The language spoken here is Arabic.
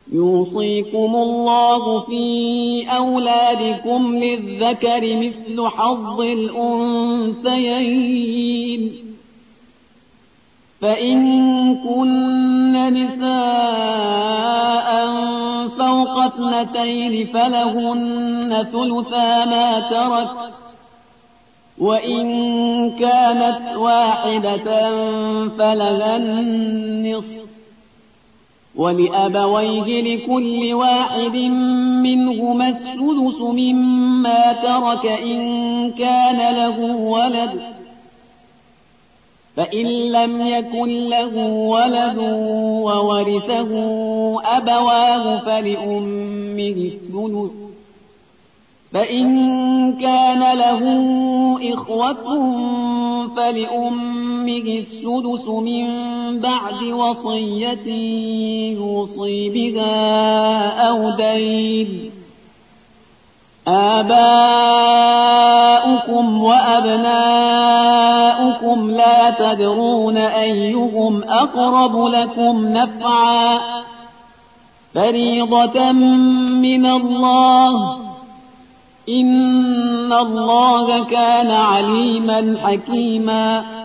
يوصيكم الله في أولادكم للذكر مثل حظ الأنثيين فإن كن نساء فوق 2 فلهن ثلثا ما ترك وإن كانت واحدة فلها النصف ولأبويه لكل واحد منهما السدس مما ترك إن كان له ولد فإن لم يكن له ولد وورثه أبواه فلأمه الثلث فإن كان له إخوة فلأمه السدس من بعد وصية يوصي بها أو دين آباؤكم وأبناؤكم لا تدرون أيهم أقرب لكم نفعا فريضة من الله إن الله كان عليما حكيما